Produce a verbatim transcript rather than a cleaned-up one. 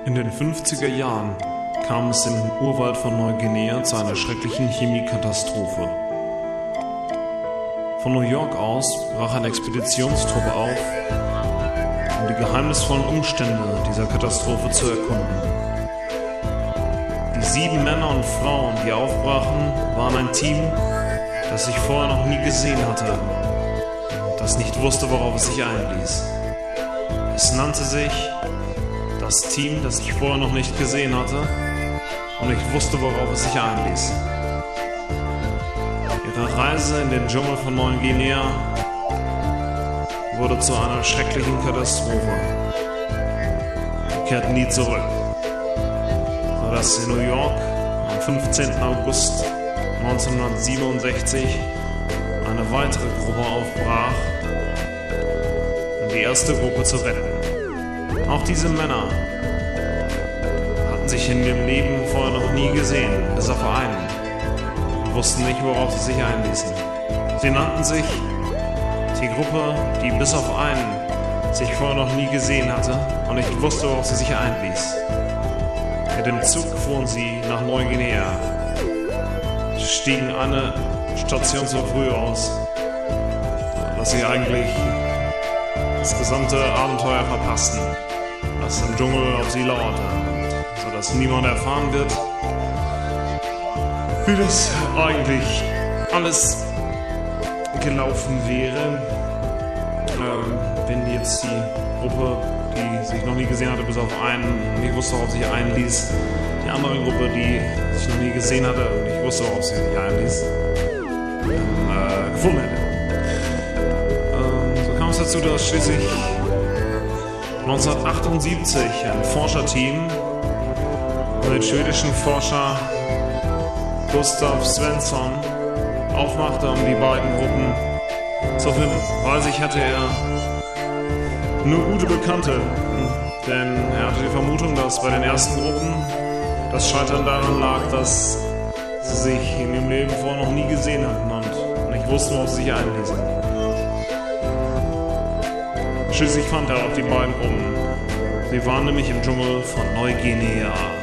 In den fünfziger Jahren kam es im Urwald von Neuguinea zu einer schrecklichen Chemiekatastrophe. Von New York aus brach eine Expeditionstruppe auf, um die geheimnisvollen Umstände dieser Katastrophe zu erkunden. Die sieben Männer und Frauen, die aufbrachen, waren ein Team, das ich vorher noch nie gesehen hatte und das nicht wusste, worauf es sich einließ. Es nannte sich das Team, das ich vorher noch nicht gesehen hatte und ich wusste, worauf es sich einließ. Ihre Reise in den Dschungel von Neuguinea wurde zu einer schrecklichen Katastrophe. Sie kehrten nie zurück, sodass in New York am fünfzehnten August neunzehnhundertsiebenundsechzig eine weitere Gruppe aufbrach, um die erste Gruppe zu retten. Auch diese Männer hatten sich in ihrem Leben vorher noch nie gesehen, bis auf einen, und wussten nicht, worauf sie sich einließen. Sie nannten sich die Gruppe, die bis auf einen sich vorher noch nie gesehen hatte und nicht wusste, worauf sie sich einließ. Mit dem Zug fuhren sie nach Neuguinea, stiegen eine Station zu früh aus, dass sie eigentlich das gesamte Abenteuer verpassten, das im Dschungel auf sie lauerte, sodass niemand erfahren wird, wie das eigentlich alles gelaufen wäre, äh, wenn jetzt die Gruppe, die sich noch nie gesehen hatte, bis auf einen, nicht wusste, worauf sie sich einließ, die andere Gruppe, die sich noch nie gesehen hatte und nicht wusste, worauf sie sich einließ, äh, gefunden hätte. Ähm, so kam es dazu, dass schließlich neunzehnhundertachtundsiebzig ein Forscherteam von den schwedischen Forscher Gustav Svensson aufmachte, um die beiden Gruppen zu finden. Bei sich hatte er nur gute Bekannte, denn er hatte die Vermutung, dass bei den ersten Gruppen das Scheitern daran lag, dass sie sich in ihrem Leben vorher noch nie gesehen hatten und nicht wussten, worauf sie sich einließen. Schließlich fand er auch die beiden Gruppen. Sie waren nämlich im Dschungel von Neuguinea.